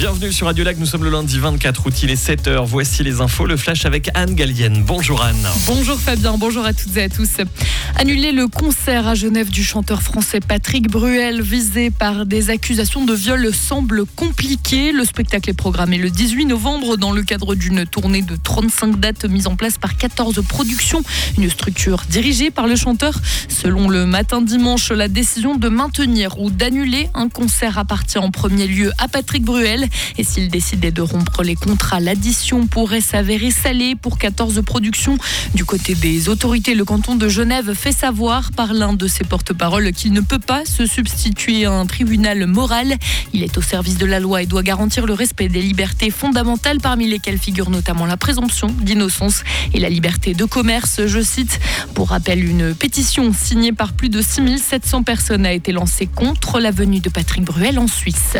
Bienvenue sur Radio Lac, nous sommes le lundi 24 août, il est 7h. Voici les infos, le flash avec Anne Gallienne. Bonjour Anne. Bonjour Fabien, bonjour à toutes et à tous. Annuler le concert à Genève du chanteur français Patrick Bruel, visé par des accusations de viol, semble compliqué. Le spectacle est programmé le 18 novembre dans le cadre d'une tournée de 35 dates mise en place par 14 productions, une structure dirigée par le chanteur. Selon Le Matin dimanche, la décision de maintenir ou d'annuler un concert appartient en premier lieu à Patrick Bruel. Et s'il décidait de rompre les contrats, l'addition pourrait s'avérer salée pour 14 productions. Du côté des autorités, le canton de Genève fait savoir par l'un de ses porte-paroles qu'il ne peut pas se substituer à un tribunal moral. Il est au service de la loi et doit garantir le respect des libertés fondamentales, parmi lesquelles figure notamment la présomption d'innocence et la liberté de commerce. Je cite, pour rappel, une pétition signée par plus de 6700 personnes a été lancée contre la venue de Patrick Bruel en Suisse.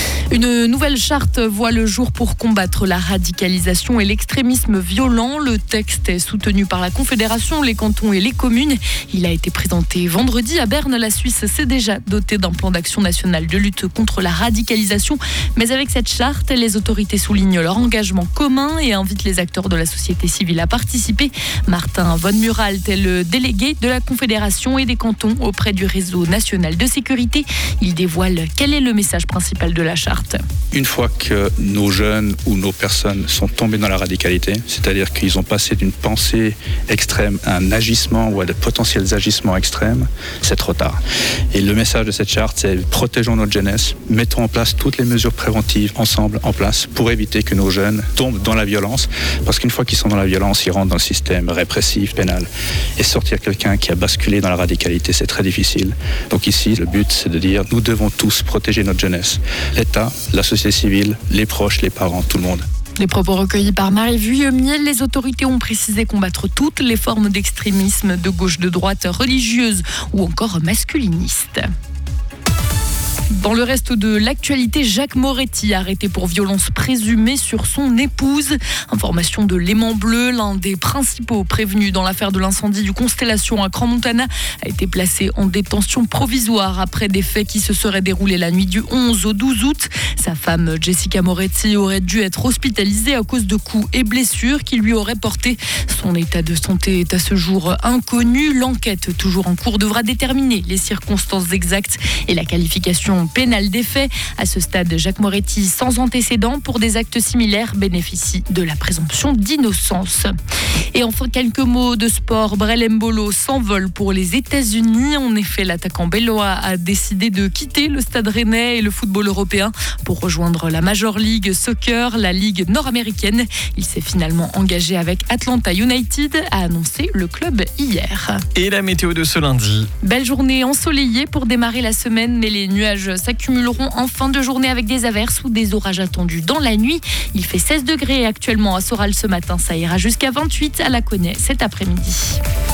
Une nouvelle charte voit le jour pour combattre la radicalisation et l'extrémisme violent. Le texte est soutenu par la Confédération, les cantons et les communes. Il a été présenté vendredi à Berne. La Suisse s'est déjà dotée d'un plan d'action national de lutte contre la radicalisation. Mais avec cette charte, les autorités soulignent leur engagement commun et invitent les acteurs de la société civile à participer. Martin Von Muralt est le délégué de la Confédération et des cantons auprès du réseau national de sécurité. Il dévoile quel est le message principal de la charte. Une fois que nos jeunes ou nos personnes sont tombés dans la radicalité, c'est-à-dire qu'ils ont passé d'une pensée extrême à un agissement ou à de potentiels agissements extrêmes, c'est trop tard. Et le message de cette charte, c'est protégeons notre jeunesse, mettons en place toutes les mesures préventives ensemble en place pour éviter que nos jeunes tombent dans la violence, parce qu'une fois qu'ils sont dans la violence, ils rentrent dans le système répressif, pénal. Et sortir quelqu'un qui a basculé dans la radicalité, c'est très difficile. Donc ici, le but, c'est de dire, nous devons tous protéger notre jeunesse. L'État, la société civile, les proches, les parents, tout le monde. Les propos recueillis par Marie Vuillemier. Les autorités ont précisé combattre toutes les formes d'extrémisme de gauche, de droite, religieuse ou encore masculiniste. Dans le reste de l'actualité, Jacques Moretti, arrêté pour violence présumée sur son épouse. Information de Léman Bleu, l'un des principaux prévenus dans l'affaire de l'incendie du Constellation à Crans-Montana, a été placé en détention provisoire après des faits qui se seraient déroulés la nuit du 11 au 12 août. Sa femme, Jessica Moretti, aurait dû être hospitalisée à cause de coups et blessures qui lui auraient porté. Son état de santé est à ce jour inconnu. L'enquête, toujours en cours, devra déterminer les circonstances exactes et la qualification pénale des faits. À ce stade, Jacques Moretti, sans antécédent pour des actes similaires, bénéficie de la présomption d'innocence. Et enfin, quelques mots de sport. Brel Embolo s'envole pour les États-Unis. En effet, l'attaquant bellois a décidé de quitter le Stade Rennais et le football européen pour rejoindre la Major League Soccer, la ligue nord-américaine. Il s'est finalement engagé avec Atlanta United, a annoncé le club hier. Et la météo de ce lundi? Belle journée ensoleillée pour démarrer la semaine, mais les nuages s'accumuleront en fin de journée avec des averses ou des orages attendus dans la nuit. Il fait 16 degrés actuellement à Soral ce matin. Ça ira jusqu'à 28 à Laconais cet après-midi.